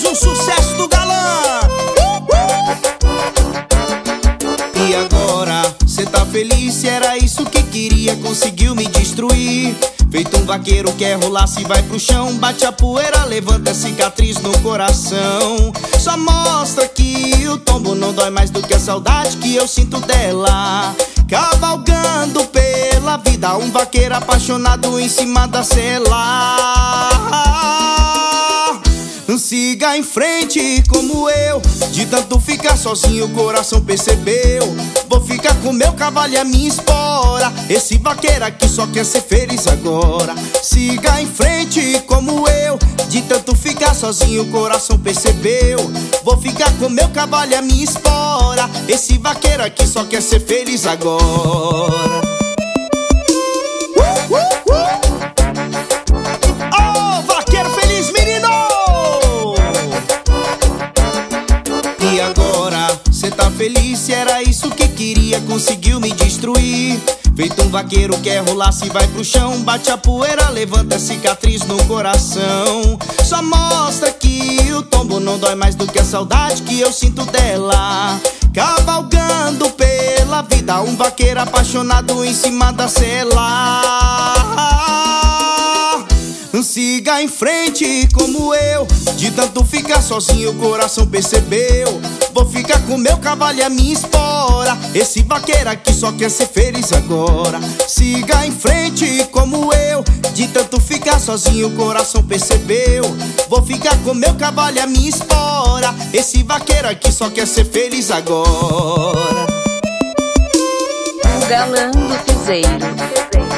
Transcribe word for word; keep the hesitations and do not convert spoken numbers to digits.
Mais um sucesso do galã. E agora, cê tá feliz? Se era isso que queria, conseguiu me destruir. Feito um vaqueiro, quer rolar, se vai pro chão. Bate a poeira, levanta a cicatriz no coração. Só mostra que o tombo não dói mais do que a saudade que eu sinto dela. Cavalgando pela vida, um vaqueiro apaixonado em cima da cela. Siga em frente como eu, de tanto ficar sozinho o coração percebeu. Vou ficar com meu cavalo e a minha espora. Esse vaqueiro aqui só quer ser feliz agora. Siga em frente como eu, de tanto ficar sozinho o coração percebeu. Vou ficar com meu cavalo e a minha espora. Esse vaqueiro aqui só quer ser feliz agora. uh, uh, uh. Oh, vaqueiro feliz, menino! E agora, cê tá feliz? Se era isso que queria, conseguiu me destruir. Feito um vaqueiro, quer rolar, se vai pro chão. Bate a poeira, levanta a cicatriz no coração. Só mostra que o tombo não dói mais do que a saudade que eu sinto dela. Cavalgando pela vida, um vaqueiro apaixonado em cima da cela. Siga em frente como eu, de tanto ficar sozinho o coração percebeu. Vou ficar com meu cavalo e a minha espora. Esse vaqueiro aqui só quer ser feliz agora. Siga em frente como eu, de tanto ficar sozinho o coração percebeu. Vou ficar com meu cavalo e a minha espora. Esse vaqueiro aqui só quer ser feliz agora. O galã do piseiro.